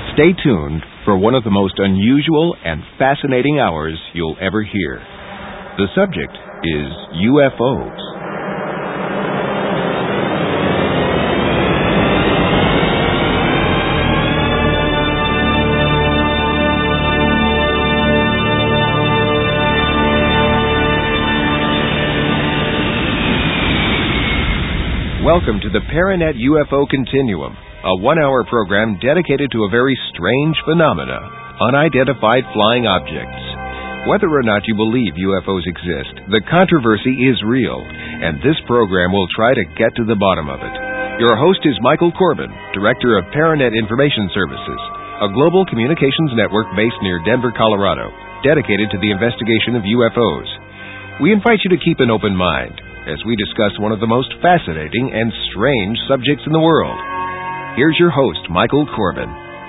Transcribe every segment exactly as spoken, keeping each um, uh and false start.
Stay tuned for one of the most unusual and fascinating hours you'll ever hear. The subject is U F Os. Welcome to the Paranet U F O Continuum, a one-hour program dedicated to a very strange phenomena, unidentified flying objects. Whether or not you believe U F Os exist, the controversy is real, and this program will try to get to the bottom of it. Your host is Michael Corbin, Director of Paranet Information Services, a global communications network based near Denver, Colorado, dedicated to the investigation of U F Os. We invite you to keep an open mind as we discuss one of the most fascinating and strange subjects in the world. Here's your host, Michael Corbin.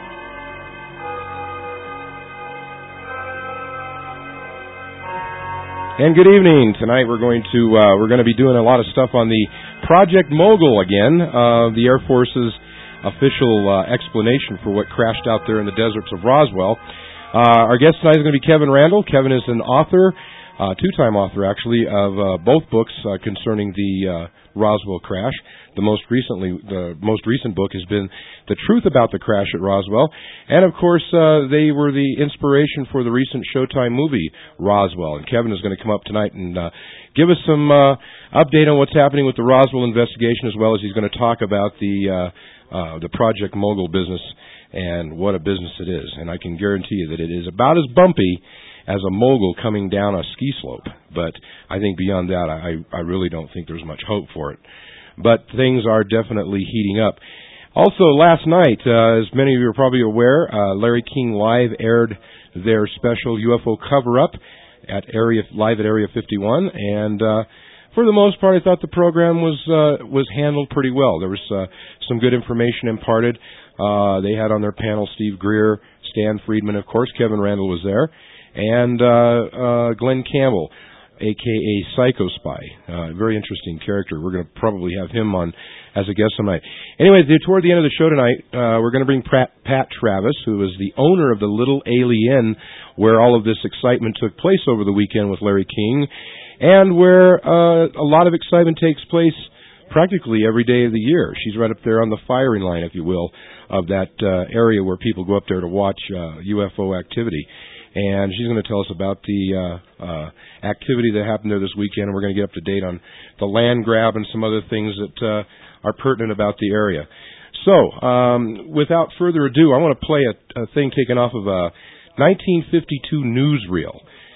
And good evening. Tonight we're going to uh, we're going to be doing a lot of stuff on the Project Mogul again, uh, the Air Force's official uh, explanation for what crashed out there in the deserts of Roswell. Uh, our guest tonight is going to be Kevin Randle. Kevin is an author. Uh, two-time author, actually, of uh, both books uh, concerning the uh, Roswell crash. The most recently, the most recent book has been The Truth About the Crash at Roswell, and of course, uh, they were the inspiration for the recent Showtime movie Roswell. And Kevin is going to come up tonight and uh, give us some uh, update on what's happening with the Roswell investigation, as well as he's going to talk about the uh, uh, the Project Mogul business and what a business it is. And I can guarantee you that it is about as bumpy as a mogul coming down a ski slope. But I think beyond that, I, I really don't think there's much hope for it. But things are definitely heating up. Also, last night, uh, as many of you are probably aware, uh, Larry King Live aired their special U F O cover-up at area live at Area fifty-one, and uh, for the most part, I thought the program was uh, was handled pretty well. There was uh, some good information imparted. Uh, they had on their panel Steve Greer, Stan Friedman, of course, Kevin Randle was there, and uh, uh, Glenn Campbell, a k a. Psycho Spy. Uh, very interesting character. We're going to probably have him on as a guest tonight. Anyway, toward the end of the show tonight, uh, we're going to bring Pat, Pat Travis, who is the owner of the Little Alien, where all of this excitement took place over the weekend with Larry King, and where uh, a lot of excitement takes place practically every day of the year. She's right up there on the firing line, if you will, of that uh, area where people go up there to watch uh, U F O activity. And she's going to tell us about the uh, uh, activity that happened there this weekend, and we're going to get up to date on the land grab and some other things that uh, are pertinent about the area. So, um, without further ado, I want to play a, a thing taken off of a nineteen fifty-two newsreel.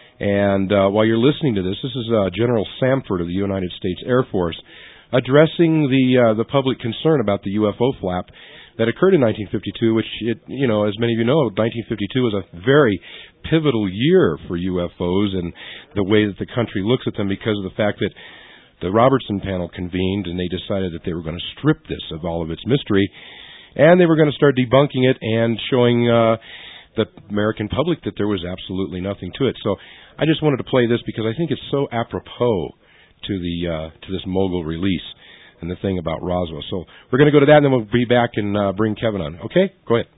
And uh, while you're listening to this, this is uh, General Samford of the United States Air Force addressing the uh, the public concern about the U F O flap that occurred in nineteen fifty-two, which, it, you know, as many of you know, nineteen fifty-two was a very pivotal year for U F Os and the way that the country looks at them, because of the fact that the Robertson panel convened and they decided that they were going to strip this of all of its mystery, and they were going to start debunking it and showing uh, the American public that there was absolutely nothing to it. So I just wanted to play this because I think it's so apropos to the uh, to this mogul release and the thing about Roswell. So we're going to go to that, and then we'll be back and uh, bring Kevin on. Okay? Go ahead.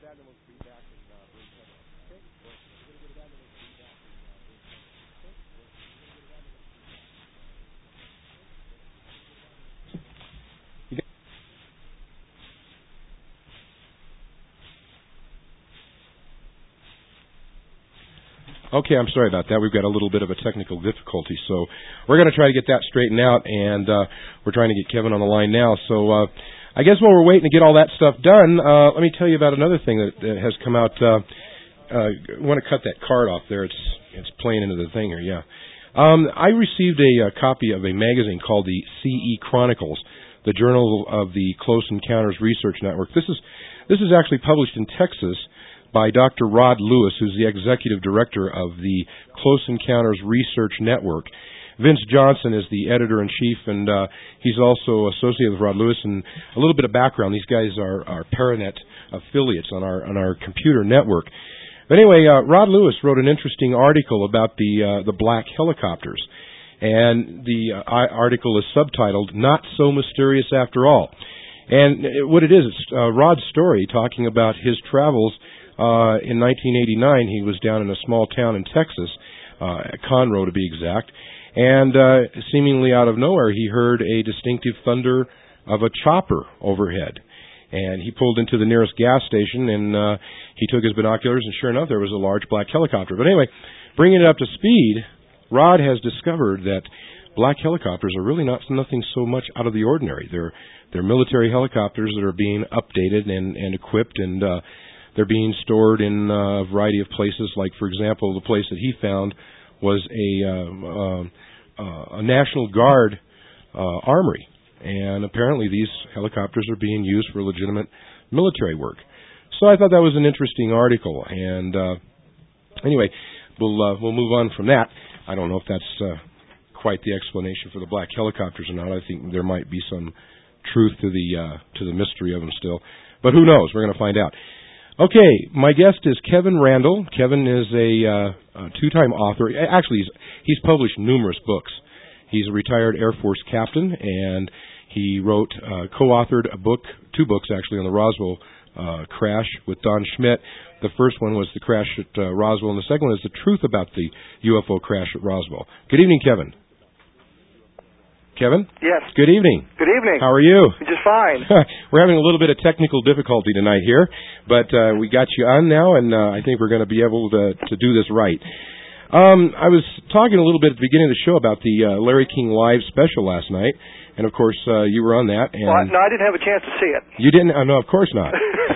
Okay, I'm sorry about that. We've got a little bit of a technical difficulty, so we're going to try to get that straightened out, and uh, we're trying to get Kevin on the line now. So uh, I guess while we're waiting to get all that stuff done, uh, let me tell you about another thing that, that has come out. Uh, uh, I want to cut that card off there. It's it's playing into the thing here, yeah. Um, I received a, a copy of a magazine called the C E Chronicles, the Journal of the Close Encounters Research Network. This is this is actually published in Texas by Doctor Rod Lewis, who's the executive director of the Close Encounters Research Network. Vince Johnson is the editor-in-chief, and uh, he's also associated with Rod Lewis. And a little bit of background: these guys are, are Paranet affiliates on our on our computer network. But anyway, uh, Rod Lewis wrote an interesting article about the uh, the black helicopters, and the uh, article is subtitled "Not So Mysterious After All." And what it is, it's uh, Rod's story talking about his travels. Uh, in nineteen eighty-nine, he was down in a small town in Texas, uh, Conroe to be exact, and uh, seemingly out of nowhere, he heard a distinctive thunder of a chopper overhead. And he pulled into the nearest gas station, and uh, he took his binoculars, and sure enough, there was a large black helicopter. But anyway, bringing it up to speed, Rod has discovered that black helicopters are really not nothing so much out of the ordinary. They're they're military helicopters that are being updated and, and equipped, and uh, they're being stored in a variety of places. Like, for example, the place that he found was a uh, uh, a National Guard uh, armory. And apparently these helicopters are being used for legitimate military work. So I thought that was an interesting article. And uh, anyway, we'll uh, we'll move on from that. I don't know if that's uh, quite the explanation for the black helicopters or not. I think there might be some truth to the uh, to the mystery of them still. But who knows? We're going to find out. Okay, my guest is Kevin Randle. Kevin is a, uh, a two-time author. Actually, he's, he's published numerous books. He's a retired Air Force captain, and he wrote, uh, co-authored a book, two books actually, on the Roswell uh, crash with Don Schmitt. The first one was The Crash at uh, Roswell, and the second one is The Truth About the U F O Crash at Roswell. Good evening, Kevin. Kevin? Yes. Good evening. Good evening. How are you? Just fine. We're having a little bit of technical difficulty tonight here, but uh, we got you on now, and uh, I think we're going to be able to, to do this right. Um, I was talking a little bit at the beginning of the show about the uh, Larry King Live special last night, and of course uh, you were on that. And well, no, I didn't have a chance to see it. You didn't? Uh, no, of course not.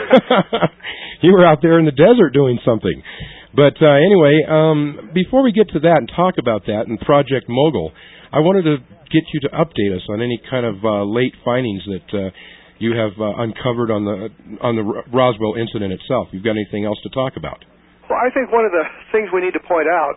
You were out there in the desert doing something. But uh, anyway, um, before we get to that and talk about that and Project Mogul, I wanted to get you to update us on any kind of uh, late findings that uh, you have uh, uncovered on the on the Roswell incident itself. You've got anything else to talk about? Well, I think one of the things we need to point out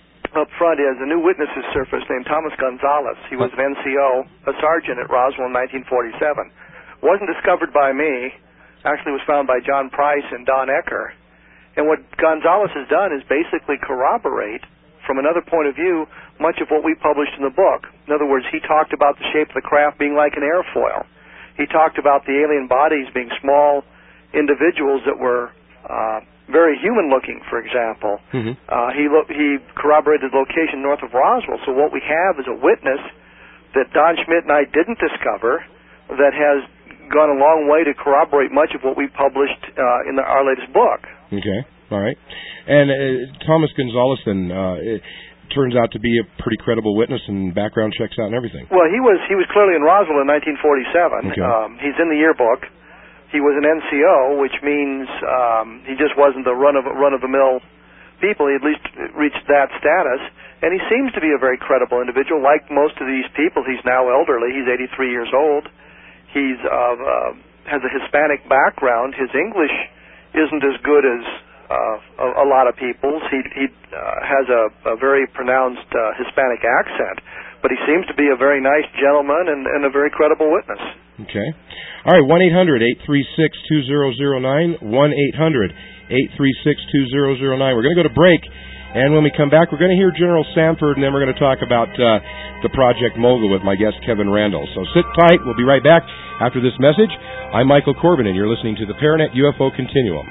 up front is a new witness has surfaced named Thomas Gonzalez. He was an N C O, a sergeant at Roswell in nineteen forty-seven. Wasn't discovered by me. Actually was found by John Price and Don Ecker. And what Gonzalez has done is basically corroborate, from another point of view, much of what we published in the book. In other words, he talked about the shape of the craft being like an airfoil. He talked about the alien bodies being small individuals that were uh, very human-looking, for example. Mm-hmm. Uh, he lo- he corroborated the location north of Roswell. So what we have is a witness that Don Schmitt and I didn't discover that has gone a long way to corroborate much of what we published uh, in the, our latest book. Okay, all right. And uh, Thomas Gonzalez, then, uh, it turns out to be a pretty credible witness, and background checks out and everything. Well, he was he was clearly in Roswell in nineteen forty-seven. Okay. Um, he's in the yearbook. He was an N C O, which means um, he just wasn't the run of run of the mill people. He at least reached that status, and he seems to be a very credible individual. Like most of these people, he's now elderly. He's eighty-three years old. He's uh, uh, has a Hispanic background. His English isn't as good as uh, a, a lot of people's. He, he uh, has a, a very pronounced uh, Hispanic accent, but he seems to be a very nice gentleman and, and a very credible witness. Okay. All right, one eight hundred, eight three six, two zero zero nine, one eight hundred, eight three six, two zero zero nine. We're going to go to break, and when we come back, we're going to hear General Sanford, and then we're going to talk about uh, the Project Mogul with my guest, Kevin Randle. So sit tight. We'll be right back after this message. I'm Michael Corbin, and you're listening to the Paranet U F O Continuum.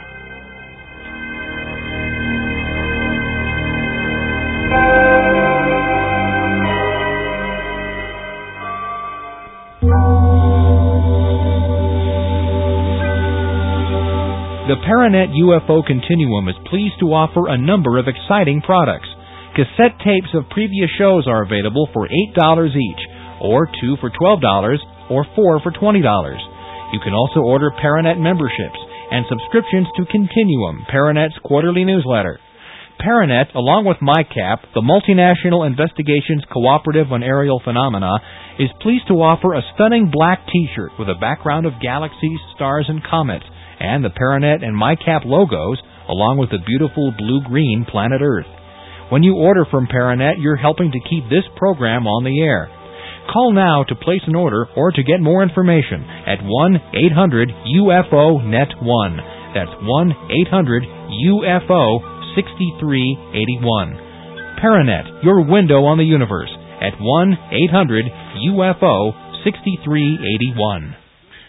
The Paranet U F O Continuum is pleased to offer a number of exciting products. Cassette tapes of previous shows are available for eight dollars each, or two for twelve dollars, or four for twenty dollars. You can also order Paranet memberships and subscriptions to Continuum, Paranet's quarterly newsletter. Paranet, along with MyCap, the Multinational Investigations Cooperative on Aerial Phenomena, is pleased to offer a stunning black T-shirt with a background of galaxies, stars, and comets, and the Paranet and MyCap logos, along with the beautiful blue-green planet Earth. When you order from Paranet, you're helping to keep this program on the air. Call now to place an order or to get more information at one eight hundred U F O net one. That's one eight hundred U F O sixty-three eighty-one. Paranet, your window on the universe, at one eight hundred U F O sixty-three eighty-one.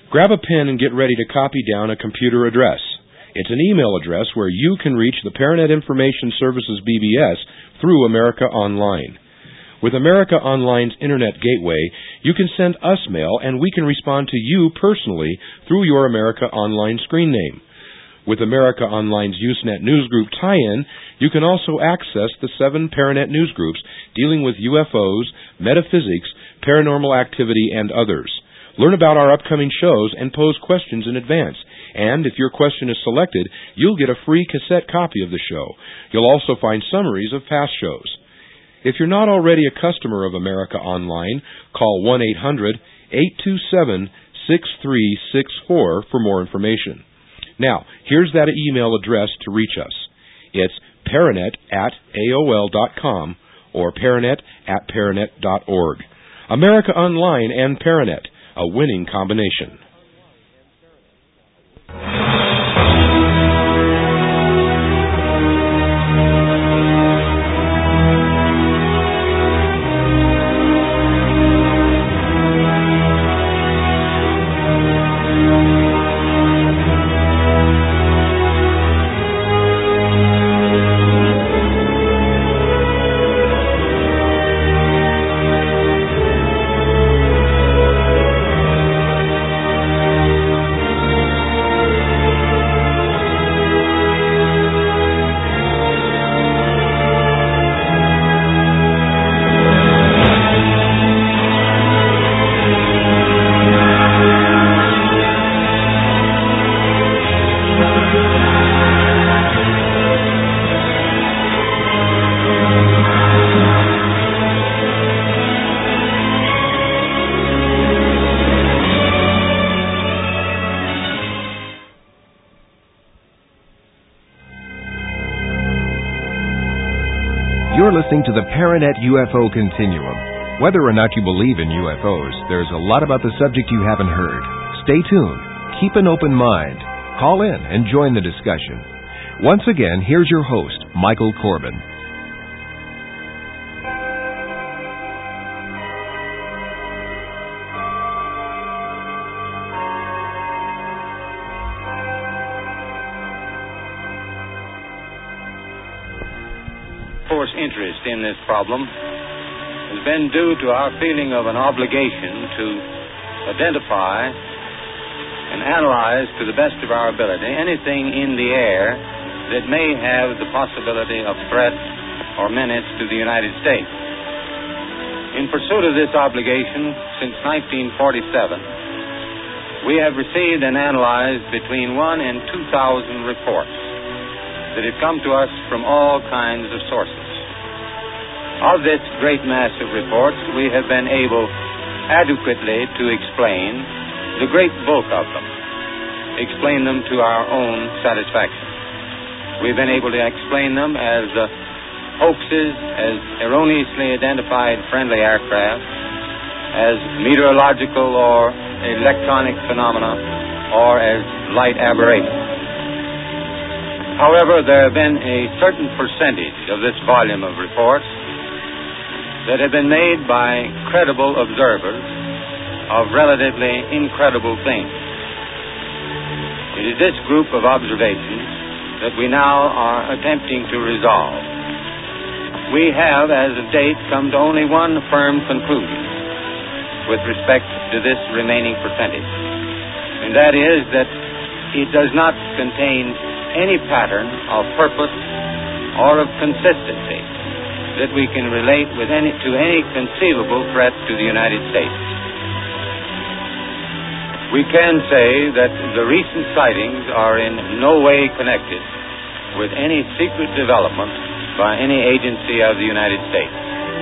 Grab a pen and get ready to copy down a computer address. It's an email address where you can reach the Paranet Information Services B B S through America Online. With America Online's Internet Gateway, you can send us mail and we can respond to you personally through your America Online screen name. With America Online's Usenet Newsgroup tie-in, you can also access the seven Paranet newsgroups dealing with U F Os, metaphysics, paranormal activity, and others. Learn about our upcoming shows and pose questions in advance. And if your question is selected, you'll get a free cassette copy of the show. You'll also find summaries of past shows. If you're not already a customer of America Online, call one eight hundred, eight two seven, six three six four for more information. Now, here's that email address to reach us. It's paranet at A O L dot com or paranet at paranet dot org. America Online and Paranet, a winning combination. You're listening to the Paranet U F O Continuum. Whether or not you believe in U F Os, there's a lot about the subject you haven't heard. Stay tuned. Keep an open mind. Call in and join the discussion. Once again, here's your host, Michael Corbin. Interest in this problem has been due to our feeling of an obligation to identify and analyze to the best of our ability anything in the air that may have the possibility of threat or menace to the United States. In pursuit of this obligation, since nineteen forty-seven, we have received and analyzed between one and two thousand reports that have come to us from all kinds of sources. Of this great mass of reports, we have been able adequately to explain the great bulk of them, explain them to our own satisfaction. We've been able to explain them as uh, hoaxes, as erroneously identified friendly aircraft, as meteorological or electronic phenomena, or as light aberrations. However, there have been a certain percentage of this volume of reports that have been made by credible observers of relatively incredible things. It is this group of observations that we now are attempting to resolve. We have, as of date, come to only one firm conclusion with respect to this remaining percentage, and that is that it does not contain any pattern of purpose or of consistency that we can relate with any to any conceivable threat to the United States. We can say that the recent sightings are in no way connected with any secret development by any agency of the United States.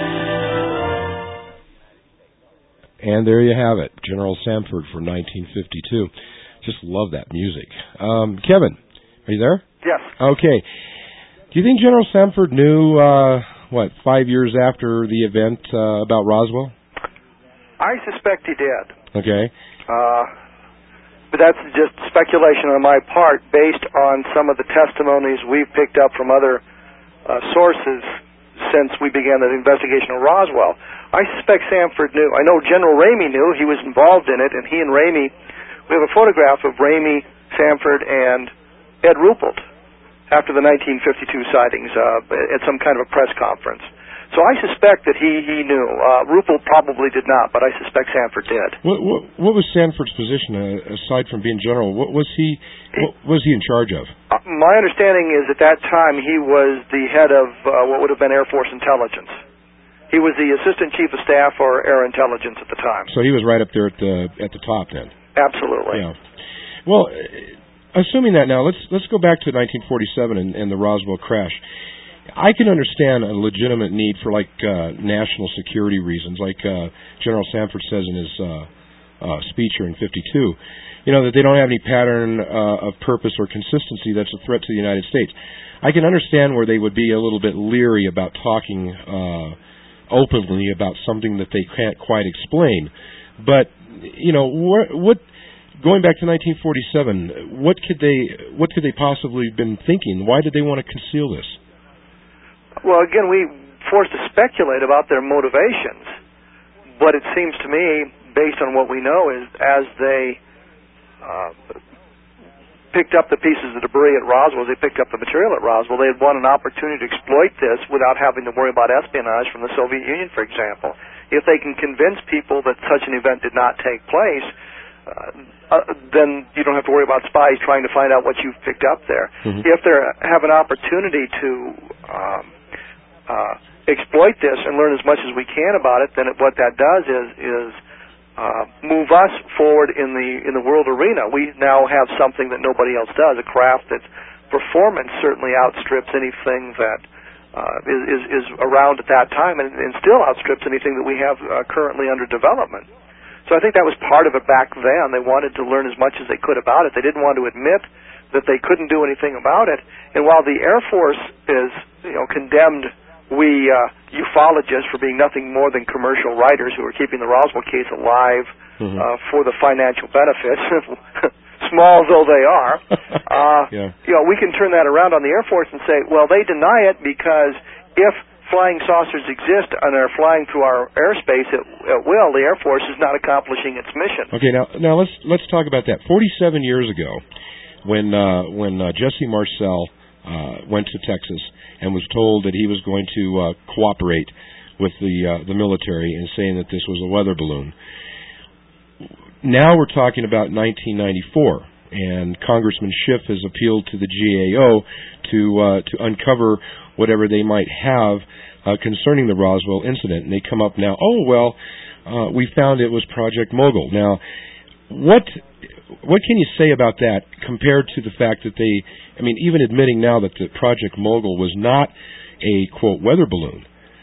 And there you have it, General Samford from nineteen fifty-two. Just love that music. Um, Kevin, are you there? Yes. Okay. Do you think General Samford knew, uh, what, five years after the event uh, about Roswell? I suspect he did. Okay. Uh, but that's just speculation on my part based on some of the testimonies we've picked up from other uh, sources since we began the investigation of Roswell. I suspect Samford knew. I know General Ramey knew. He was involved in it, and he and Ramey we have a photograph of Ramey, Sanford, and Ed Ruppelt after the nineteen fifty-two sightings uh, at some kind of a press conference. So I suspect that he, he knew. Uh, Ruppelt probably did not, but I suspect Sanford did. What, what, what was Sanford's position, uh, aside from being general? What was he What was he in charge of? Uh, my understanding is at that time he was the head of uh, what would have been Air Force Intelligence. He was the Assistant Chief of Staff for Air Intelligence at the time. So he was right up there at the at the top then. Absolutely. Yeah. Well, assuming that now, let's let's go back to nineteen forty-seven and, and the Roswell crash. I can understand a legitimate need for like uh, national security reasons, like uh, General Sanford says in his uh, uh, speech here in fifty-two. You know, that they don't have any pattern uh, of purpose or consistency that's a threat to the United States. I can understand where they would be a little bit leery about talking uh, openly about something that they can't quite explain. But you know, what, what going back to nineteen forty-seven, what could they what could they possibly have been thinking? Why did they want to conceal this? Well, again, we forced to speculate about their motivations, but it seems to me, based on what we know, is as they uh, picked up the pieces of debris at Roswell, they picked up the material at Roswell, they had won an opportunity to exploit this without having to worry about espionage from the Soviet Union, for example. If they can convince people that such an event did not take place, uh, uh, then you don't have to worry about spies trying to find out what you've picked up there. Mm-hmm. If they have an opportunity to um, Uh, exploit this and learn as much as we can about it, then it, what that does is is uh, move us forward in the in the world arena. We now have something that nobody else does, a craft that's performance certainly outstrips anything that uh, is, is is around at that time, and, and still outstrips anything that we have uh, currently under development. So I think that was part of it back then. They wanted to learn as much as they could about it. They didn't want to admit that they couldn't do anything about it. And while the Air Force is, you know, condemned we uh, ufologists for being nothing more than commercial writers who are keeping the Roswell case alive mm-hmm. uh, for the financial benefits, small though they are. Uh, yeah. You know, we can turn that around on the Air Force and say, well, they deny it because if flying saucers exist and are flying through our airspace at, at will, the Air Force is not accomplishing its mission. Okay, now now let's let's talk about that. Forty-seven years ago, when uh, when uh, Jesse Marcel uh, went to Texas and was told that he was going to uh, cooperate with the uh, the military in saying that this was a weather balloon. Now we're talking about nineteen ninety-four, and Congressman Schiff has appealed to the G A O to uh, to uncover whatever they might have uh, concerning the Roswell incident. And they come up now, oh, well, uh, we found it was Project Mogul. Now, what what can you say about that compared to the fact that they, I mean, even admitting now that the Project Mogul was not a, quote, weather balloon,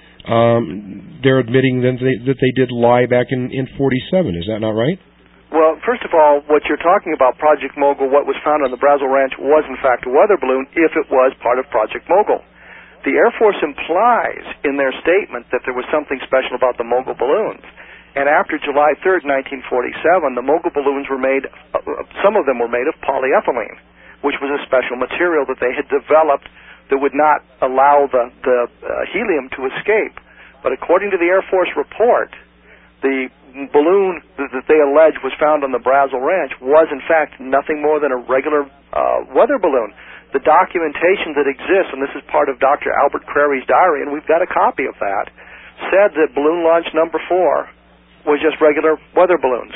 um, they're admitting that they, that they did lie back in, in forty-seven. Is that not right? Well, first of all, what you're talking about, Project Mogul, what was found on the Brazel Ranch was, in fact, a weather balloon if it was part of Project Mogul. The Air Force implies in their statement that there was something special about the Mogul balloons. And after July third, nineteen forty-seven, the Mogul balloons were made, uh, some of them were made of polyethylene, which was a special material that they had developed that would not allow the, the uh, helium to escape. But according to the Air Force report, the balloon that they allege was found on the Brazel Ranch was, in fact, nothing more than a regular uh, weather balloon. The documentation that exists, and this is part of Doctor Albert Crary's diary, and we've got a copy of that, said that balloon launch number four was just regular weather balloons.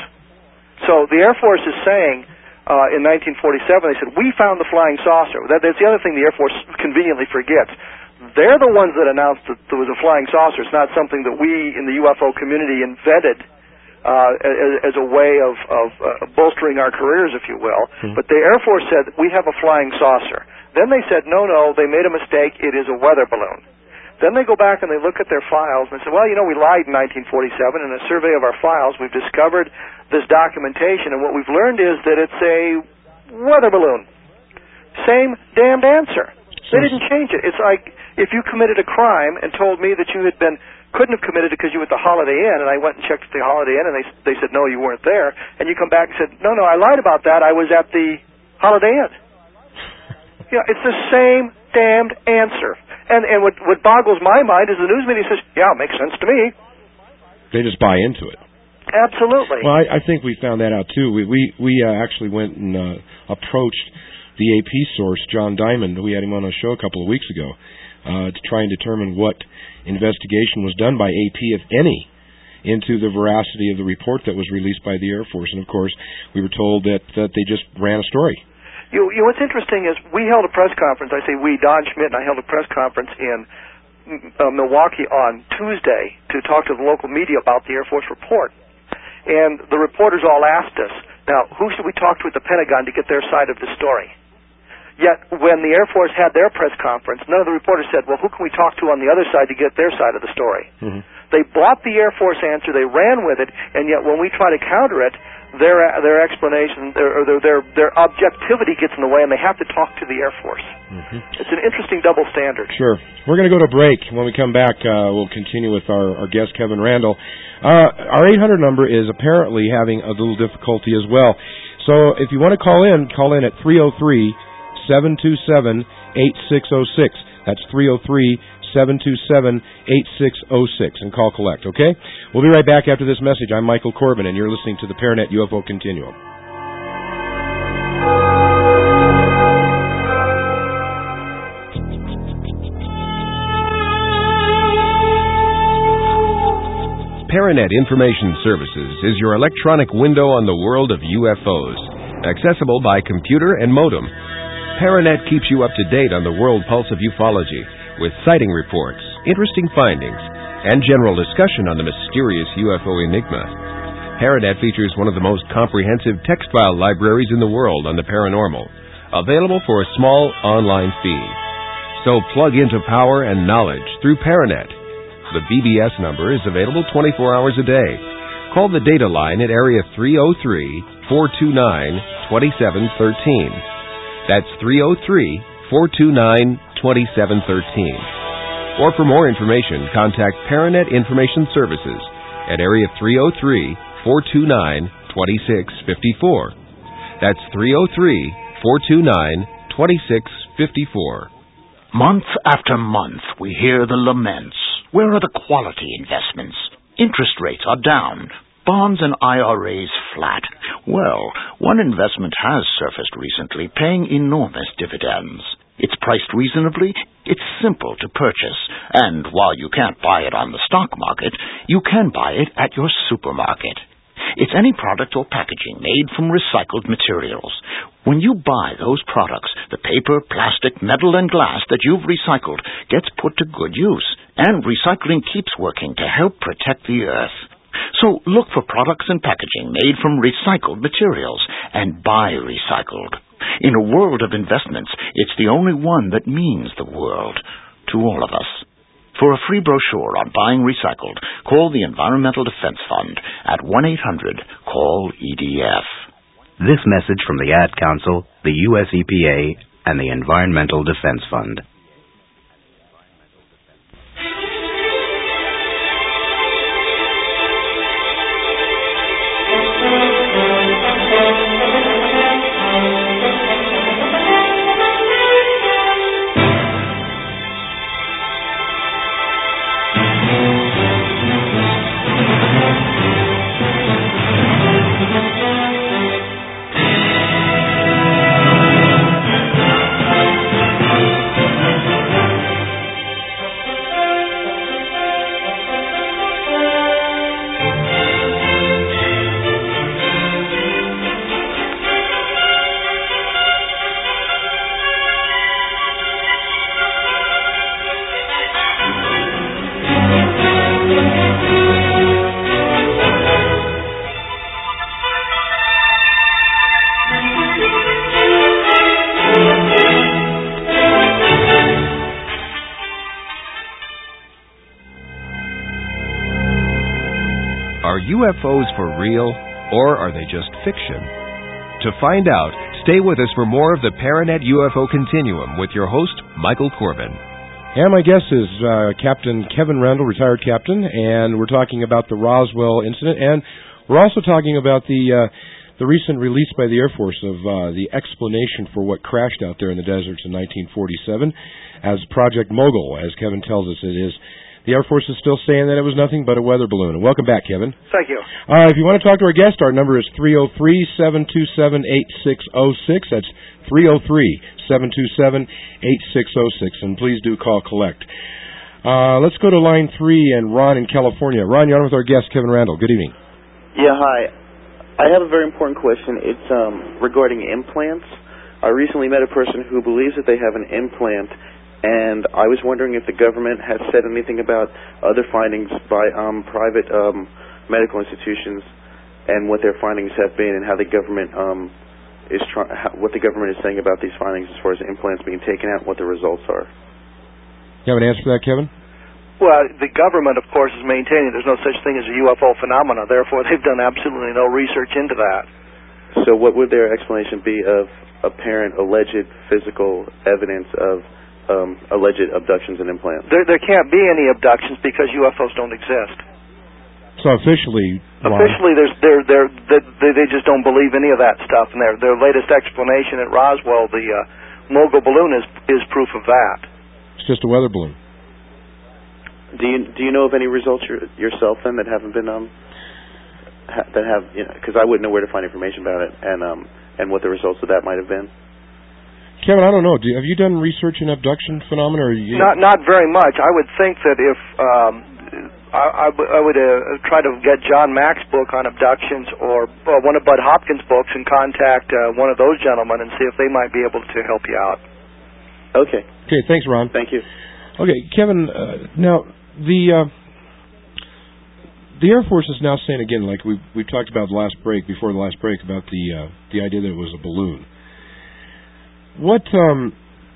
So the Air Force is saying uh, in nineteen forty-seven, they said, we found the flying saucer. That, that's the other thing the Air Force conveniently forgets. They're the ones that announced that there was a flying saucer. It's not something that we in the U F O community invented uh, as, as a way of, of uh, bolstering our careers, if you will. Mm-hmm. But the Air Force said, we have a flying saucer. Then they said, no, no, they made a mistake. It is a weather balloon. Then they go back and they look at their files and they say, well, you know, we lied in nineteen forty-seven. In a survey of our files, we've discovered this documentation, and what we've learned is that it's a weather balloon. Same damned answer. They didn't change it. It's like if you committed a crime and told me that you had been couldn't have committed it because you were at the Holiday Inn, and I went and checked at the Holiday Inn, and they they said, no, you weren't there. And you come back and said, no, no, I lied about that. I was at the Holiday Inn. Yeah, it's the same damned answer. And and what what boggles my mind is the news media says, yeah, it makes sense to me. They just buy into it. Absolutely. Well, I, I think we found that out, too. We we, we uh, actually went and uh, approached the A P source, John Diamond. We had him on a show a couple of weeks ago uh, to try and determine what investigation was done by A P, if any, into the veracity of the report that was released by the Air Force. And, of course, we were told that, that they just ran a story. You, you know, what's interesting is we held a press conference. I say we, Don Schmidt and I held a press conference in uh, Milwaukee on Tuesday to talk to the local media about the Air Force report. And the reporters all asked us, now, who should we talk to at the Pentagon to get their side of the story? Yet, when the Air Force had their press conference, none of the reporters said, well, who can we talk to on the other side to get their side of the story? Mm-hmm. They bought the Air Force answer, they ran with it, and yet when we try to counter it, their their explanation, their, or their, their their objectivity gets in the way, and they have to talk to the Air Force. Mm-hmm. It's an interesting double standard. Sure. We're going to go to break. When we come back, uh, we'll continue with our, our guest, Kevin Randle. Uh, our eight hundred number is apparently having a little difficulty as well. So if you want to call in, call in at three oh three, seven two seven, eight six oh six. That's three oh three, seven two seven, eight six oh six, and call collect, okay? We'll be right back after this message. I'm Michael Corbin, and you're listening to the Paranet U F O Continuum. Paranet Information Services is your electronic window on the world of U F Os, accessible by computer and modem. Paranet keeps you up to date on the world pulse of ufology, with sighting reports, interesting findings, and general discussion on the mysterious U F O enigma. Paranet features one of the most comprehensive text file libraries in the world on the paranormal, available for a small online fee. So plug into power and knowledge through Paranet. The B B S number is available twenty-four hours a day. Call the data line at area three oh three, four two nine, two seven one three. That's three oh three, four two nine, two seven one three. Or for more information, contact Paranet Information Services at area three oh three, four two nine, two six five four. That's three oh three, four two nine, two six five four. Month after month, we hear the laments. Where are the quality investments? Interest rates are down. Bonds and I R As flat. Well, one investment has surfaced recently, paying enormous dividends. It's priced reasonably, it's simple to purchase, and while you can't buy it on the stock market, you can buy it at your supermarket. It's any product or packaging made from recycled materials. When you buy those products, the paper, plastic, metal, and glass that you've recycled gets put to good use, and recycling keeps working to help protect the earth. So look for products and packaging made from recycled materials and buy recycled. In a world of investments, it's the only one that means the world to all of us. For a free brochure on buying recycled, call the Environmental Defense Fund at one eight hundred call E D F. This message from the Ad Council, the U S E P A, and the Environmental Defense Fund. Are U F Os for real, or are they just fiction? To find out, stay with us for more of the Paranet U F O Continuum with your host, Michael Corbin. And my guest is uh, Captain Kevin Randle, retired captain, and we're talking about the Roswell incident, and we're also talking about the uh, the recent release by the Air Force of uh, the explanation for what crashed out there in the deserts in nineteen forty-seven as Project Mogul, as Kevin tells us it is. The Air Force is still saying that it was nothing but a weather balloon. And welcome back, Kevin. Thank you. Uh, if you want to talk to our guest, our number is three oh three, seven two seven, eight six oh six. That's three oh three, seven two seven, eight six oh six. And please do call collect. Uh, let's go to line three and Ron in California. Ron, you're on with our guest, Kevin Randall. Good evening. Yeah, hi. I have a very important question. It's um, regarding implants. I recently met a person who believes that they have an implant, and I was wondering if the government has said anything about other findings by um, private um, medical institutions and what their findings have been, and how the government um, is try- how, what the government is saying about these findings as far as implants being taken out and what the results are. You have an answer for that, Kevin? Well, the government, of course, is maintaining there's no such thing as a U F O phenomena. Therefore, they've done absolutely no research into that. So what would their explanation be of apparent alleged physical evidence of um, alleged abductions and implants? There, there can't be any abductions because U F Os don't exist. So officially, Ron, officially, there's they're, they're, they they just don't believe any of that stuff. And their their latest explanation at Roswell, the uh, mogul balloon, is is proof of that. It's just a weather balloon. Do you do you know of any results your, yourself then that haven't been um ha, that have you know because I wouldn't know where to find information about it and um and what the results of that might have been? Kevin, I don't know. Do, have you done research in abduction phenomena? Or you... Not not very much. I would think that if um, I, I, I would uh, try to get John Mack's book on abductions or uh, one of Bud Hopkins' books and contact uh, one of those gentlemen and see if they might be able to help you out. Okay. Okay. Thanks, Ron. Thank you. Okay, Kevin. Uh, now the uh, the Air Force is now saying again, like we we talked about the last break, before the last break, about the uh, the idea that it was a balloon. What um,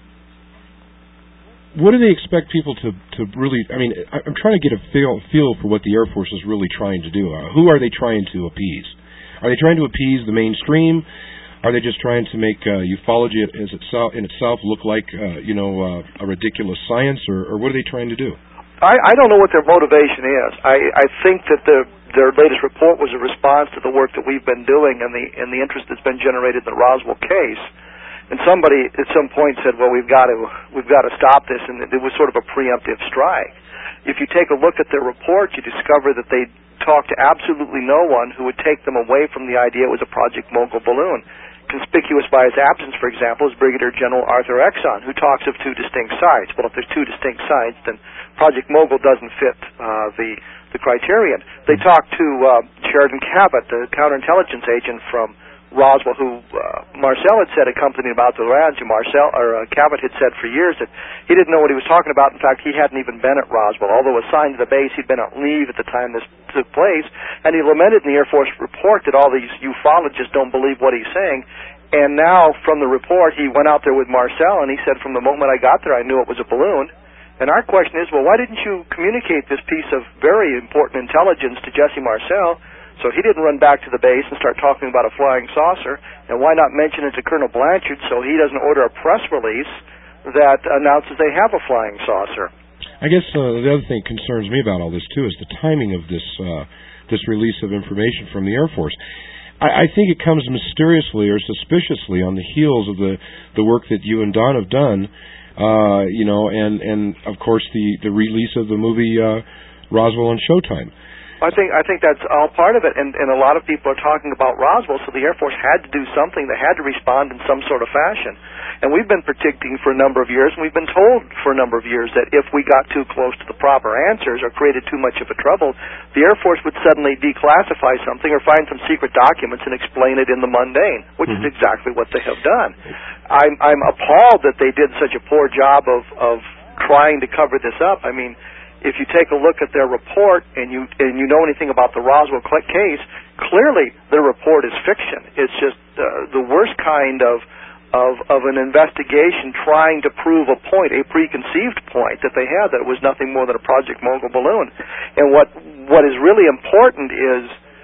what do they expect people to, to really? I mean, I'm trying to get a feel feel for what the Air Force is really trying to do. Uh, who are they trying to appease? Are they trying to appease the mainstream? Are they just trying to make uh, ufology as itself in itself look like uh, you know uh, a ridiculous science, or, or what are they trying to do? I, I don't know what their motivation is. I, I think that the, their latest report was a response to the work that we've been doing and the and the interest that's been generated in the Roswell case. And somebody at some point said, "Well, we've got to we've got to stop this," and it was sort of a preemptive strike. If you take a look at their report, you discover that they talked to absolutely no one who would take them away from the idea it was a Project Mogul balloon. Conspicuous by his absence, for example, is Brigadier General Arthur Exon, who talks of two distinct sites. Well, if there's two distinct sites, then Project Mogul doesn't fit uh, the the criterion. They talked to uh, Sheridan Cabot, the counterintelligence agent from Roswell, who uh, Marcel had said accompanied him out to the ranch. Marcel or uh, Cabot had said for years that he didn't know what he was talking about. In fact, he hadn't even been at Roswell. Although assigned to the base, he'd been on leave at the time this took place, and he lamented in the Air Force report that all these ufologists don't believe what he's saying. And now, from the report, he went out there with Marcel, and he said, "From the moment I got there, I knew it was a balloon." And our question is, well, why didn't you communicate this piece of very important intelligence to Jesse Marcel? So he didn't run back to the base and start talking about a flying saucer. And why not mention it to Colonel Blanchard so he doesn't order a press release that announces they have a flying saucer? I guess uh, the other thing that concerns me about all this, too, is the timing of this uh, this release of information from the Air Force. I, I think it comes mysteriously or suspiciously on the heels of the, the work that you and Don have done, uh, you know, and, and, of course, the, the release of the movie uh, Roswell on Showtime. I think I think that's all part of it, and, and a lot of people are talking about Roswell, so the Air Force had to do something. They had to respond in some sort of fashion. And we've been predicting for a number of years, and we've been told for a number of years that if we got too close to the proper answers or created too much of a trouble, the Air Force would suddenly declassify something or find some secret documents and explain it in the mundane, which mm-hmm. is exactly what they have done. I'm, I'm appalled that they did such a poor job of, of trying to cover this up. I mean, if you take a look at their report and you and you know anything about the Roswell case, clearly their report is fiction. It's just uh, the worst kind of, of of an investigation trying to prove a point, a preconceived point that they had, that it was nothing more than a Project Mogul balloon. And what what is really important is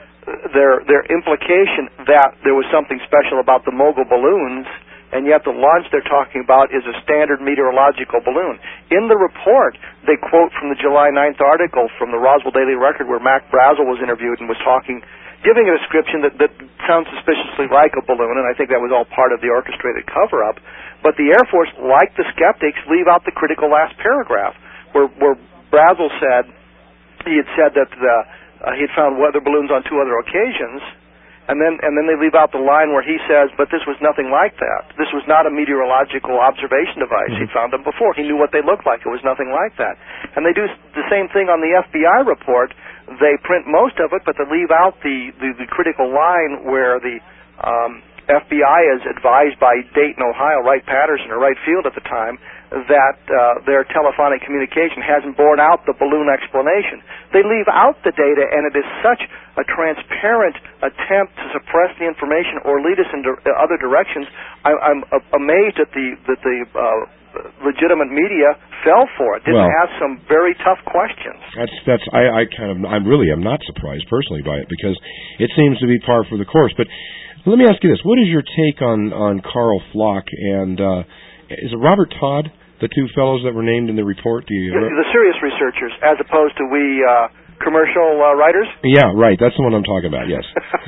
their their implication that there was something special about the Mogul balloons, and yet the launch they're talking about is a standard meteorological balloon. In the report, they quote from the July ninth article from the Roswell Daily Record where Mac Brazel was interviewed and was talking, giving a description that, that sounds suspiciously like a balloon, and I think that was all part of the orchestrated cover-up. But the Air Force, like the skeptics, leave out the critical last paragraph, where, where Brazel said he had said that the, uh, he had found weather balloons on two other occasions, and then and then they leave out the line where he says, but this was nothing like that. This was not a meteorological observation device. Mm-hmm. He found them before. He knew what they looked like. It was nothing like that. And they do the same thing on the F B I report. They print most of it, but they leave out the, the, the critical line where the um, F B I is advised by Dayton, Ohio, Wright Patterson, or Wright Field at the time, that uh, their telephonic communication hasn't borne out the balloon explanation. They leave out the data, and it is such a transparent attempt to suppress the information or lead us in di- other directions. I, I'm uh, amazed at the that the uh, legitimate media fell for it. Didn't well, ask some very tough questions. That's that's I, I kind of I'm really am not surprised personally by it, because it seems to be par for the course. But let me ask you this: what is your take on on Carl Flock and uh, is it Robert Todd, the two fellows that were named in the report? Do you the, the serious researchers, as opposed to we uh, commercial uh, writers? Yeah, right. That's the one I'm talking about. Yes.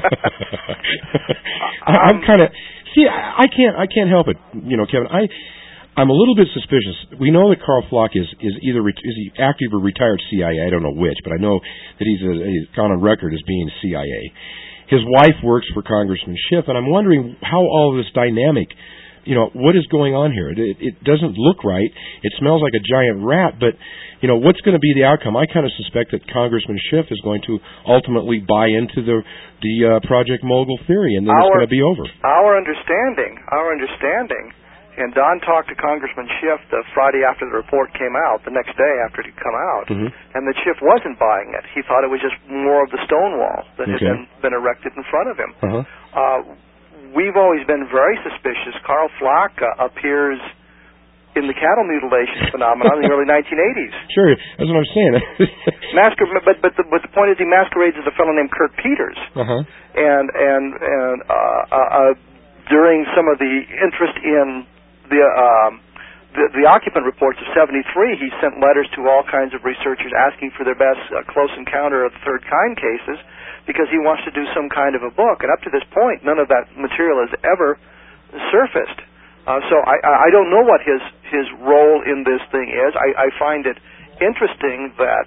I, I'm kind of see. I, I can't. I can't help it. You know, Kevin. I. I'm a little bit suspicious. We know that Carl Flock is, is either re- is he active or retired C I A. I don't know which, but I know that he's, a, he's gone on record as being C I A. His wife works for Congressman Schiff, and I'm wondering how all of this dynamic, you know, what is going on here? It, it doesn't look right. It smells like a giant rat, but, you know, what's going to be the outcome? I kind of suspect that Congressman Schiff is going to ultimately buy into the the uh, Project Mogul theory, and then our, it's going to be over. Our understanding, our understanding, and Don talked to Congressman Schiff the Friday after the report came out, the next day after it had come out, mm-hmm. and that Schiff wasn't buying it. He thought it was just more of the stone wall that okay. had been, been erected in front of him. Uh-huh. Uh, we've always been very suspicious. Carl Flock uh, appears in the cattle mutilation phenomenon in the early nineteen eighties. Sure, that's what I'm saying. Masquer- but but the, but the point is, he masquerades as a fellow named Kurt Peters, uh-huh. and and and uh, uh, uh, during some of the interest in the um, the, the occupant reports of seventy-three, he sent letters to all kinds of researchers asking for their best uh, close encounter of the third kind cases, because he wants to do some kind of a book. And up to this point, none of that material has ever surfaced. Uh, so I, I don't know what his his role in this thing is. I, I find it interesting that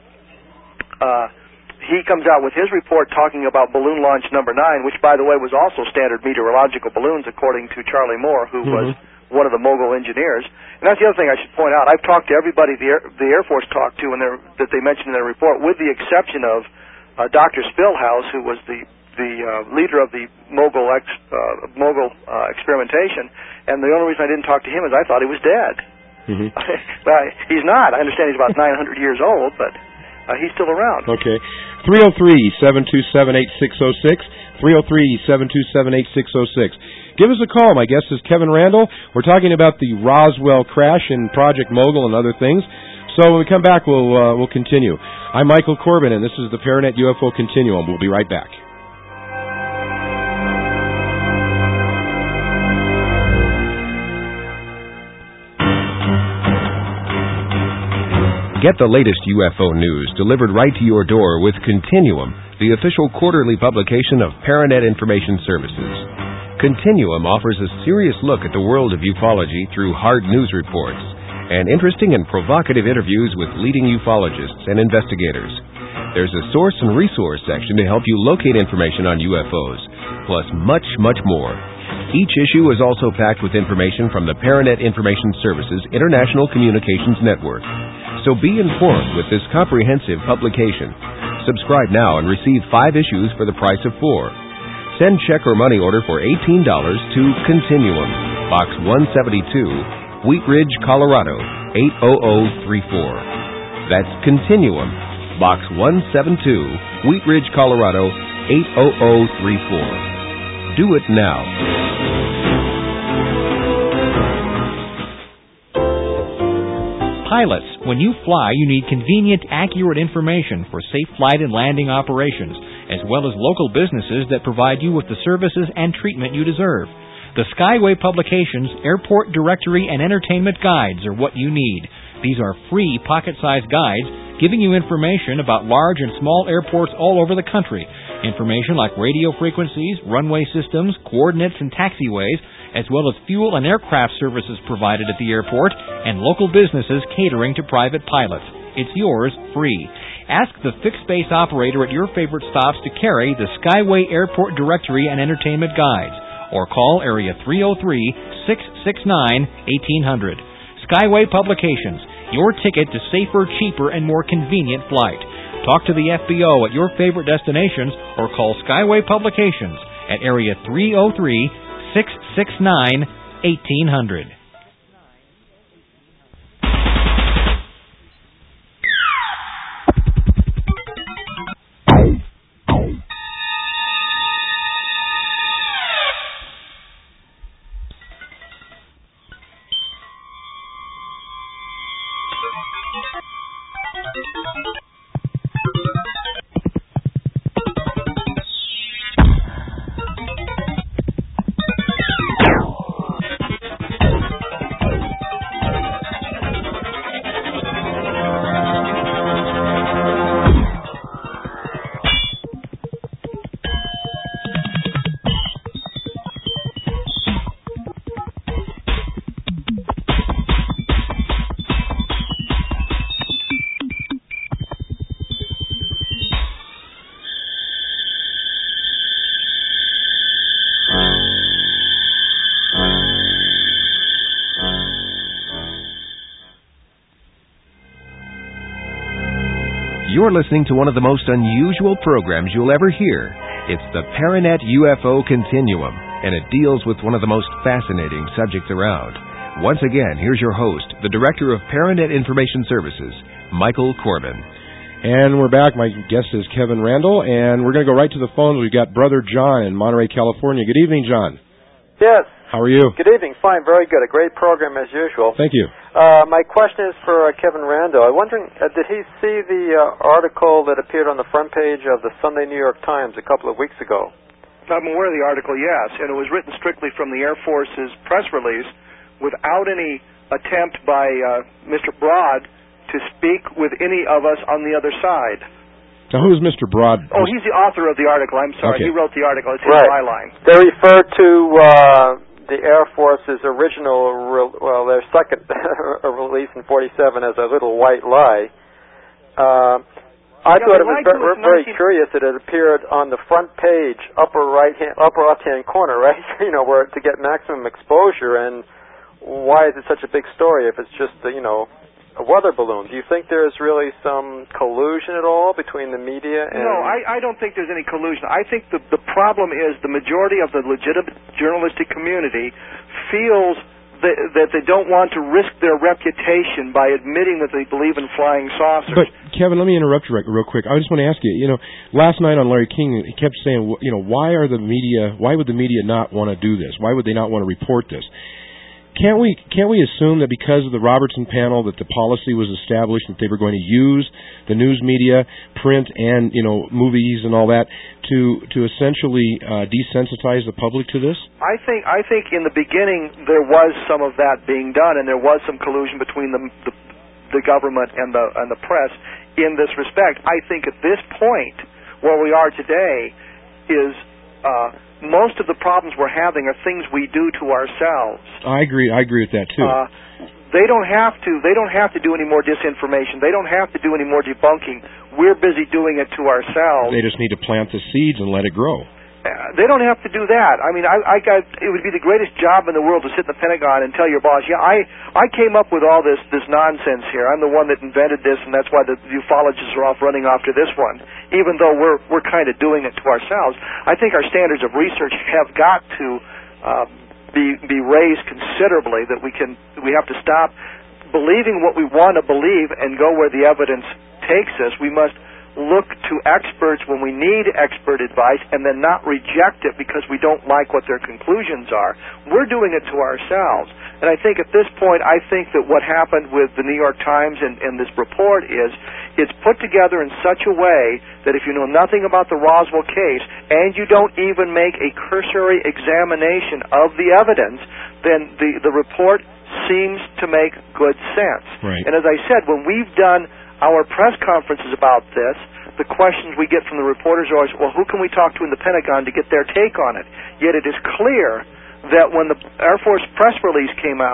uh, he comes out with his report talking about balloon launch number nine, which, by the way, was also standard meteorological balloons, according to Charlie Moore, who mm-hmm. was one of the Mogul engineers. And that's the other thing I should point out. I've talked to everybody the Air, the Air Force talked to in their, that they mentioned in their report, with the exception of uh, Doctor Spillhouse, who was the the uh, leader of the Mogul ex, uh, Mogul uh, experimentation. And the only reason I didn't talk to him is I thought he was dead. Mm-hmm. But he's not. I understand he's about nine hundred years old, but uh, he's still around. Okay. three oh three, seven two seven, eight six oh six. three oh three, seven two seven, eight six oh six. Give us a call. My guest is Kevin Randle. We're talking about the Roswell crash and Project Mogul and other things. So when we come back, we'll uh, we'll continue. I'm Michael Corbin, and this is the Paranet U F O Continuum. We'll be right back. Get the latest U F O news delivered right to your door with Continuum, the official quarterly publication of Paranet Information Services. Continuum offers a serious look at the world of ufology through hard news reports and interesting and provocative interviews with leading ufologists and investigators. There's a source and resource section to help you locate information on U F Os, plus much, much more. Each issue is also packed with information from the Paranet Information Services International Communications Network. So be informed with this comprehensive publication. Subscribe now and receive five issues for the price of four. Send check or money order for eighteen dollars to Continuum, Box one seventy-two, Wheat Ridge, Colorado, eight oh oh three four. That's Continuum, Box one seventy-two, Wheat Ridge, Colorado, eight oh oh three four. Do it now. Pilots, when you fly, you need convenient, accurate information for safe flight and landing operations, as well as local businesses that provide you with the services and treatment you deserve. The Skyway Publications Airport Directory and Entertainment Guides are what you need. These are free, pocket-sized guides giving you information about large and small airports all over the country. Information like radio frequencies, runway systems, coordinates, and taxiways, as well as fuel and aircraft services provided at the airport, and local businesses catering to private pilots. It's yours free. Ask the fixed base operator at your favorite stops to carry the Skyway Airport Directory and Entertainment Guides, or call area three oh three, six six nine, eighteen hundred. Skyway Publications, your ticket to safer, cheaper, and more convenient flight. Talk to the F B O at your favorite destinations or call Skyway Publications at area three oh three, six six nine, eighteen hundred. You're listening to one of the most unusual programs you'll ever hear. It's the Paranet U F O Continuum, and it deals with one of the most fascinating subjects around. Once again, here's your host, the Director of Paranet Information Services, Michael Corbin. And we're back. My guest is Kevin Randle, and we're going to go right to the phones. We've got Brother John in Monterey, California. Good evening, John. Yes. How are you? Good evening. Fine. Very good. A great program as usual. Thank you. Uh, my question is for uh, Kevin Randle. I'm wondering, uh, did he see the uh, article that appeared on the front page of the Sunday New York Times a couple of weeks ago? I'm aware of the article, yes, and it was written strictly from the Air Force's press release without any attempt by uh, Mister Broad to speak with any of us on the other side. Now, who's Mister Broad? Oh, he's the author of the article. I'm sorry. Okay. He wrote the article. It's his right. byline. They refer to uh, the Air Force's original, re- well, their second release in forty-seven as a little white lie. Uh, I yeah, thought it was very, very nineteen curious that it appeared on the front page, upper right hand, upper left hand corner, right? You know, where to get maximum exposure. And why is it such a big story if it's just, you know, a weather balloon? Do you think there's really some collusion at all between the media and... No, I, I don't think there's any collusion. I think the, the problem is the majority of the legitimate journalistic community feels that, that they don't want to risk their reputation by admitting that they believe in flying saucers. But, Kevin, let me interrupt you right, real quick. I just want to ask you, you know, last night on Larry King, he kept saying, you know, why are the media, why would the media not want to do this? Why would they not want to report this? Can't we can't we assume that because of the Robertson panel that the policy was established that they were going to use the news media, print, and you know movies and all that to to essentially uh, desensitize the public to this? I think I think in the beginning there was some of that being done, and there was some collusion between the the, the government and the and the press in this respect. I think at this point where we are today is. Uh, Most of the problems we're having are things we do to ourselves. I agree. I agree with that too. Uh, they don't have to. They don't have to do any more disinformation. They don't have to do any more debunking. We're busy doing it to ourselves. They just need to plant the seeds and let it grow. Uh, they don't have to do that. I mean, I, I got. It would be the greatest job in the world to sit in the Pentagon and tell your boss, "Yeah, I, I came up with all this, this nonsense here. I'm the one that invented this, and that's why the ufologists are off running after this one." Even though we're we're kind of doing it to ourselves, I think our standards of research have got to uh, be be raised considerably. That we can we have to stop believing what we want to believe and go where the evidence takes us. We must look to experts when we need expert advice and then not reject it because we don't like what their conclusions are. We're doing it to ourselves. And I think at this point, I think that what happened with the New York Times and, and this report is it's put together in such a way that if you know nothing about the Roswell case and you don't even make a cursory examination of the evidence, then the, the report seems to make good sense. Right. And as I said, when we've done our press conferences about this, the questions we get from the reporters are always, well, who can we talk to in the Pentagon to get their take on it? Yet it is clear that when the Air Force press release came out,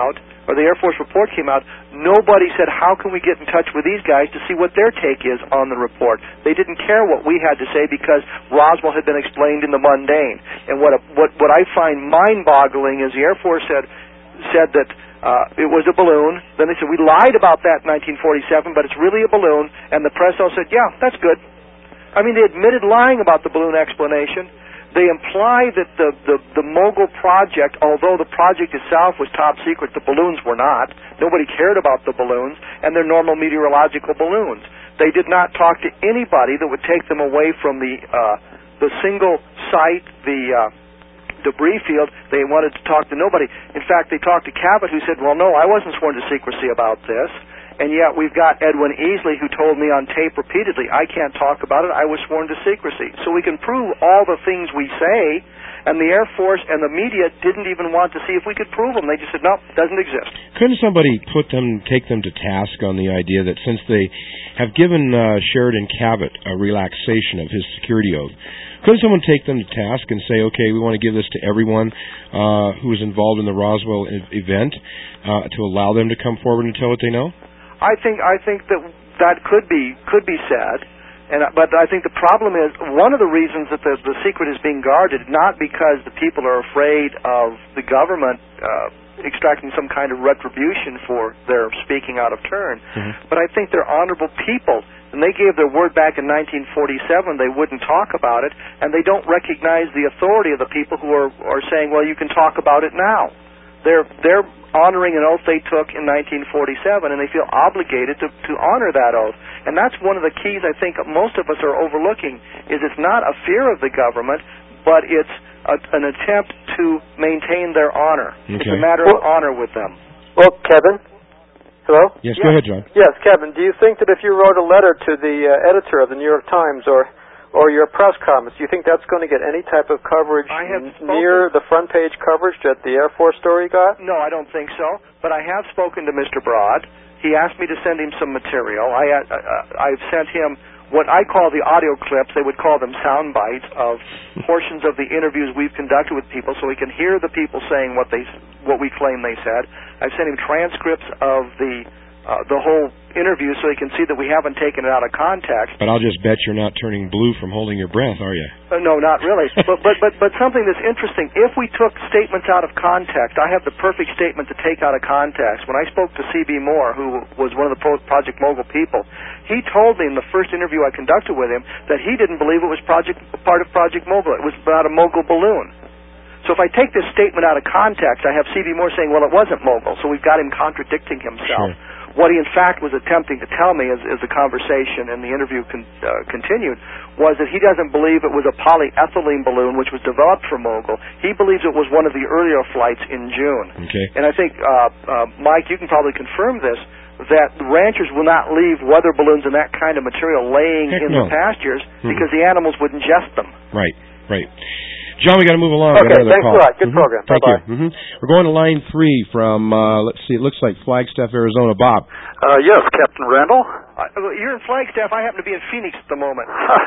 or the Air Force report came out, nobody said, how can we get in touch with these guys to see what their take is on the report? They didn't care what we had to say because Roswell had been explained in the mundane. And what a, what what I find mind-boggling is the Air Force said said that uh, it was a balloon. Then they said, we lied about that in nineteen forty-seven, but it's really a balloon. And the press all said, yeah, that's good. I mean, they admitted lying about the balloon explanation. They imply that the, the, the Mogul project, although the project itself was top secret, the balloons were not. Nobody cared about the balloons, and they're normal meteorological balloons. They did not talk to anybody that would take them away from the uh, the single site, the uh, debris field. They wanted to talk to nobody. In fact, they talked to Cabot, who said, well, no, I wasn't sworn to secrecy about this. And yet we've got Edwin Easley, who told me on tape repeatedly, I can't talk about it, I was sworn to secrecy. So we can prove all the things we say, and the Air Force and the media didn't even want to see if we could prove them. They just said, no, it doesn't exist. Couldn't somebody put them, take them to task on the idea that since they have given uh, Sheridan Cabot a relaxation of his security oath, couldn't someone take them to task and say, okay, we want to give this to everyone uh, who was involved in the Roswell e- event uh, to allow them to come forward and tell what they know? I think I think that that could be could be said, and but I think the problem is one of the reasons that the the secret is being guarded not because the people are afraid of the government uh, extracting some kind of retribution for their speaking out of turn, mm-hmm. but I think they're honorable people, and they gave their word back in nineteen forty-seven they wouldn't talk about it, and they don't recognize the authority of the people who are are saying, well, you can talk about it now. They're they're honoring an oath they took in nineteen forty-seven, and they feel obligated to, to honor that oath. And that's one of the keys I think most of us are overlooking, is it's not a fear of the government, but it's a, an attempt to maintain their honor. Okay. It's a matter well, of honor with them. Well, Kevin? Hello? Yes, yes, go ahead, John. Yes, Kevin, do you think that if you wrote a letter to the uh, editor of the New York Times or or your press comments, do you think that's going to get any type of coverage n- near the front page coverage that the Air Force story got? No, I don't think so. But I have spoken to Mister Broad. He asked me to send him some material. I, uh, uh, I've sent him what I call the audio clips. They would call them sound bites of portions of the interviews we've conducted with people, so he can hear the people saying what they, what we claim they said. I've sent him transcripts of the uh, the whole interview so he can see that we haven't taken it out of context. But I'll just bet you're not turning blue from holding your breath, are you? Uh, no, not really. but, but but but something that's interesting, if we took statements out of context, I have the perfect statement to take out of context. When I spoke to C B Moore, who was one of the Project Mogul people, he told me in the first interview I conducted with him that he didn't believe it was project part of Project Mogul. It was about a Mogul balloon. So if I take this statement out of context, I have C B Moore saying, well, it wasn't Mogul, so we've got him contradicting himself. Sure. What he, in fact, was attempting to tell me as, as the conversation and the interview con, uh, continued was that he doesn't believe it was a polyethylene balloon which was developed for Mogul. He believes it was one of the earlier flights in June. Okay. And I think, uh, uh, Mike, you can probably confirm this, that ranchers will not leave weather balloons and that kind of material laying Heck in no. the pastures mm-hmm. because the animals would ingest them. Right, right. John, we got to move along. Okay, thanks call. a lot. Good mm-hmm. program. Thank Bye-bye. you. Mm-hmm. We're going to line three from, uh, let's see, it looks like Flagstaff, Arizona. Bob. Uh, yes, Captain Randall. Uh, you're in Flagstaff. I happen to be in Phoenix at the moment.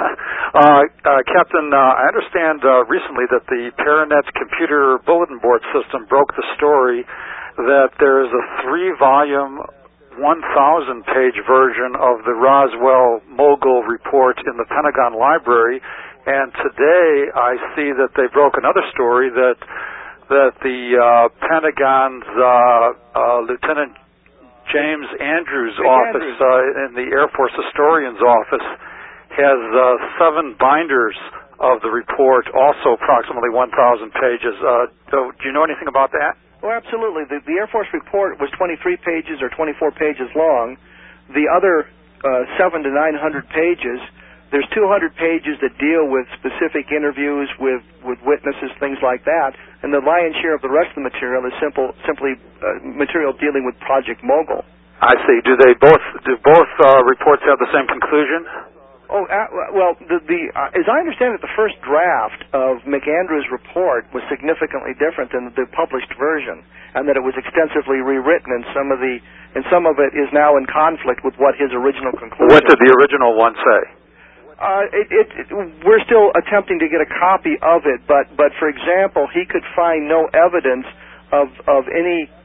uh, uh, Captain, uh, I understand uh, recently that the Paranet computer bulletin board system broke the story that there is a three-volume, one thousand page version of the Roswell Mogul report in the Pentagon Library. And today I see that they broke another story that that the uh, Pentagon's uh, uh, Lieutenant James Andrews' Big office Andrews. Uh, in the Air Force Historian's office has uh, seven binders of the report, also approximately one thousand pages. Uh, so do you know anything about that? Oh, absolutely. The, the Air Force report was twenty-three pages or twenty-four pages long. The other uh, seven to nine hundred pages. There's two hundred pages that deal with specific interviews with, with witnesses, things like that, and the lion's share of the rest of the material is simple, simply uh, material dealing with Project Mogul. I see. Do they both do both uh, reports have the same conclusion? Oh, uh, well, the, the uh, as I understand it, the first draft of McAndrews' report was significantly different than the published version, and that it was extensively rewritten, and some of the and some of it is now in conflict with what his original conclusion. What did the original one say? Uh, it, it, it, we're still attempting to get a copy of it, but, but for example, he could find no evidence of, of any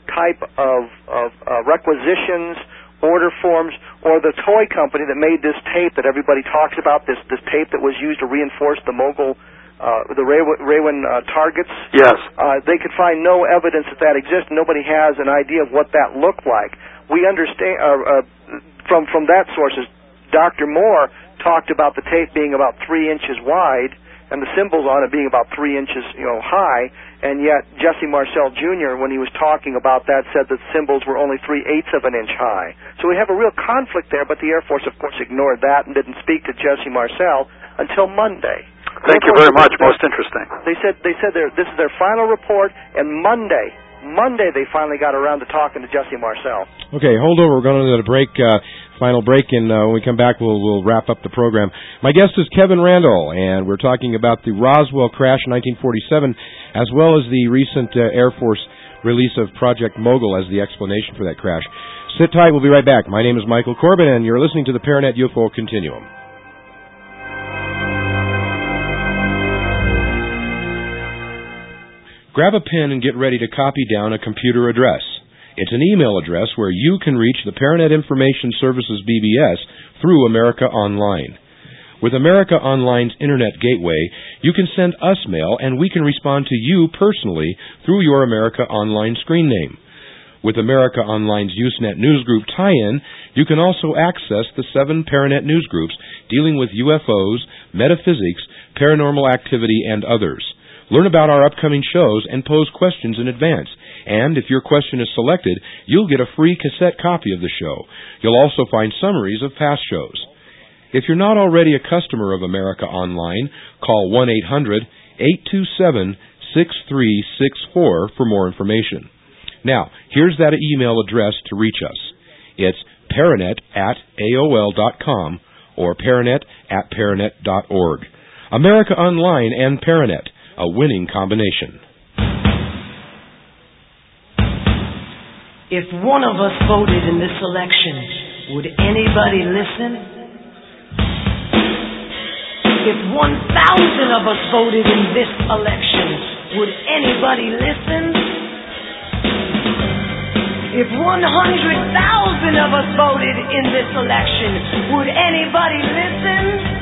type of, of uh, requisitions, order forms, or the toy company that made this tape that everybody talks about, this, this tape that was used to reinforce the Mogul, uh, the Raywin uh, targets. Yes. Uh, they could find no evidence that that exists. Nobody has an idea of what that looked like. We understand, uh, uh, from, from that sources, Doctor Moore talked about the tape being about three inches wide and the symbols on it being about three inches, you know, high, and yet Jesse Marcel Junior, when he was talking about that, said that symbols were only three-eighths of an inch high. So we have a real conflict there, but the Air Force, of course, ignored that and didn't speak to Jesse Marcel until Monday. Thank you very much. Most interesting. They said they said this is their final report, and Monday, Monday they finally got around to talking to Jesse Marcel. Okay, hold over. We're going to a break. Uh, Final break, and uh, when we come back, we'll, we'll wrap up the program. My guest is Kevin Randle, and we're talking about the Roswell crash in nineteen forty-seven, as well as the recent uh, Air Force release of Project Mogul as the explanation for that crash. Sit tight. We'll be right back. My name is Michael Corbin, and you're listening to the Paranet U F O Continuum. Grab a pen and get ready to copy down a computer address. It's an email address where you can reach the Paranet Information Services B B S through America Online. With America Online's Internet Gateway, you can send us mail and we can respond to you personally through your America Online screen name. With America Online's Usenet Newsgroup tie-in, you can also access the seven Paranet newsgroups dealing with U F Os, metaphysics, paranormal activity, and others. Learn about our upcoming shows and pose questions in advance. And if your question is selected, you'll get a free cassette copy of the show. You'll also find summaries of past shows. If you're not already a customer of America Online, call one eight hundred, eight two seven, six three six four for more information. Now, here's that email address to reach us. It's paranet at A O L dot com or paranet at paranet dot org. America Online and Paranet, a winning combination. If one of us voted in this election, would anybody listen? If one thousand of us voted in this election, would anybody listen? If one hundred thousand of us voted in this election, would anybody listen?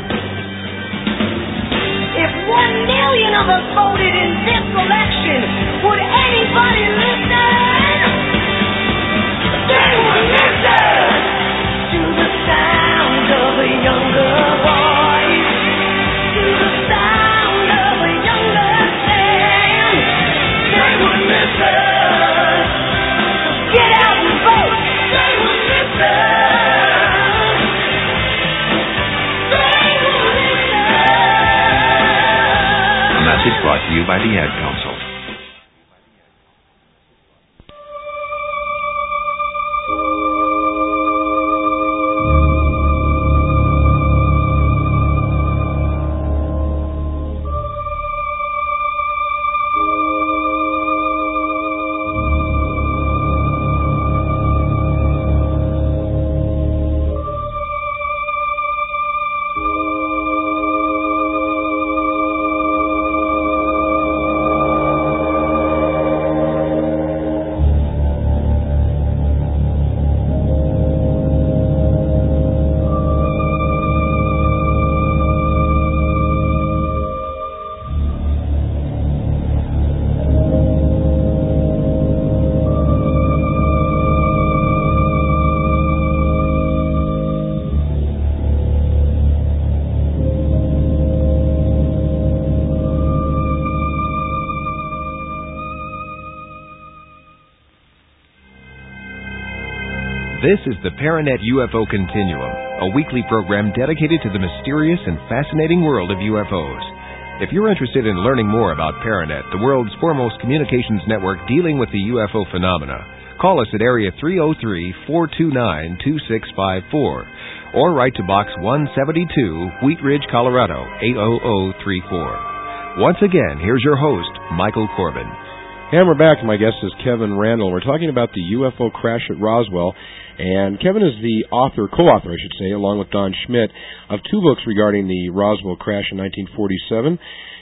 If one million of us voted in this election, would anybody listen? They would listen to the sound of a younger voice, to the sound of a younger man. They would listen. Get out and vote. They would listen. They would listen. A message brought to you by the Ad Council. This is the Paranet U F O Continuum, a weekly program dedicated to the mysterious and fascinating world of U F Os. If you're interested in learning more about Paranet, the world's foremost communications network dealing with the U F O phenomena, call us at area three oh three, four two nine, two six five four or write to Box one seventy-two, Wheat Ridge, Colorado, eight oh oh three four. Once again, here's your host, Michael Corbin. And we're back. My guest is Kevin Randle. We're talking about the U F O crash at Roswell. And Kevin is the author, co-author, I should say, along with Don Schmidt, of two books regarding the Roswell crash in nineteen forty-seven.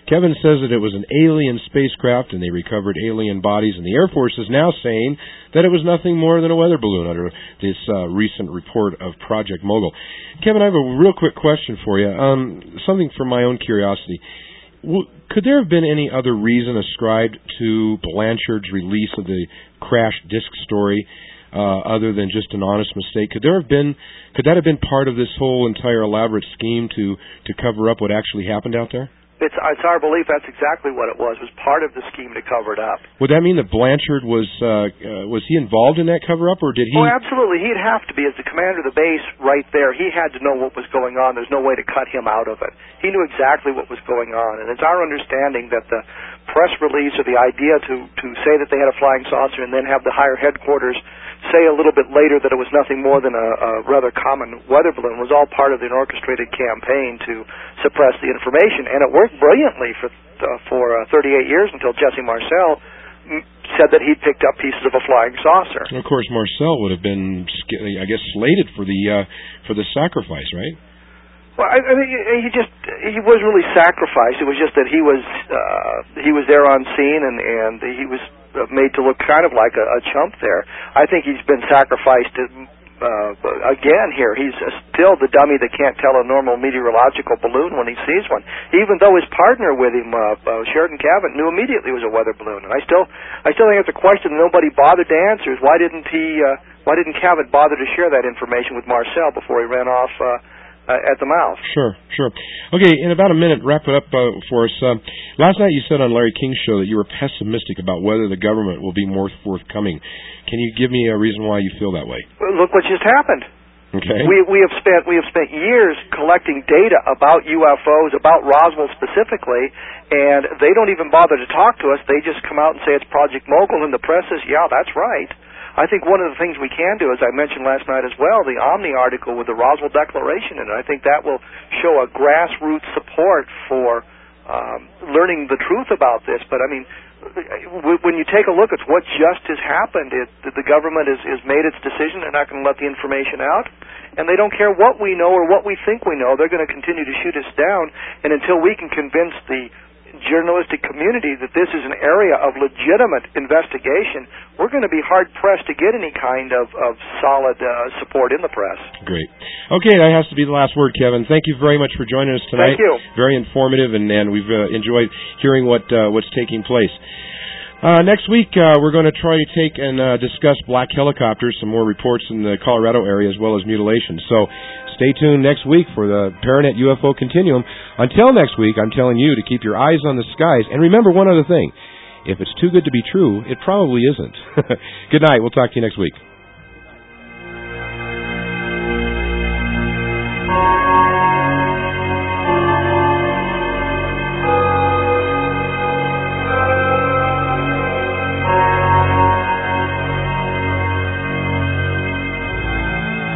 Kevin says that it was an alien spacecraft and they recovered alien bodies, and the Air Force is now saying that it was nothing more than a weather balloon under this uh, recent report of Project Mogul. Kevin, I have a real quick question for you, um, something from my own curiosity. W- could there have been any other reason ascribed to Blanchard's release of the crashed disc story uh, other than just an honest mistake? Could there have been, could that have been part of this whole entire elaborate scheme to, to cover up what actually happened out there? It's, it's our belief that's exactly what it was, was part of the scheme to cover it up. Would that mean that Blanchard was uh, uh, was he involved in that cover-up, or did he... Oh, absolutely. He'd have to be. As the commander of the base right there, he had to know what was going on. There's no way to cut him out of it. He knew exactly what was going on, and it's our understanding that the press release or the idea to, to say that they had a flying saucer and then have the higher headquarters say a little bit later that it was nothing more than a, a rather common weather balloon was all part of an orchestrated campaign to suppress the information, and it worked brilliantly for uh, for uh, thirty-eight years until Jesse Marcel m- said that he picked up pieces of a flying saucer. And of course, Marcel would have been, I guess, slated for the uh, for the sacrifice, right? Well, I, I mean, he just he was really sacrificed. It was just that he was uh, he was there on scene, and and he was made to look kind of like a, a chump there. I think he's been sacrificed uh, again here. He's still the dummy that can't tell a normal meteorological balloon when he sees one, even though his partner with him, uh, uh, Sheridan Cavett, knew immediately it was a weather balloon. And I still, I still think it's a question that nobody bothered to answer: is why didn't he, uh, why didn't Cavett bother to share that information with Marcel before he ran off uh, uh, at the mouth? Sure, sure. Okay, in about a minute, wrap it up uh, for us. Uh, last night you said on Larry King's show that you were pessimistic about whether the government will be more forthcoming. Can you give me a reason why you feel that way? Well, look what just happened. Okay. We we have spent we have spent years collecting data about U F Os, about Roswell specifically, and they don't even bother to talk to us. They just come out and say it's Project Mogul, and the press says, yeah, that's right. I think one of the things we can do, as I mentioned last night as well, the Omni article with the Roswell Declaration in it, I think that will show a grassroots support for um, learning the truth about this. But, I mean, when you take a look at what just has happened, it, the government has, has made its decision. They're not going to let the information out, and they don't care what we know or what we think we know. They're going to continue to shoot us down, and until we can convince the journalistic community that this is an area of legitimate investigation, we're going to be hard-pressed to get any kind of, of solid uh, support in the press. Great. Okay, that has to be the last word, Kevin. Thank you very much for joining us tonight. Thank you. Very informative, and, and we've uh, enjoyed hearing what uh, what's taking place. Uh, next week, uh, we're going to try to take and uh, discuss black helicopters, some more reports in the Colorado area, as well as mutilations. So stay tuned next week for the Paranet U F O Continuum. Until next week, I'm telling you to keep your eyes on the skies. And remember one other thing. If it's too good to be true, it probably isn't. Good night. We'll talk to you next week.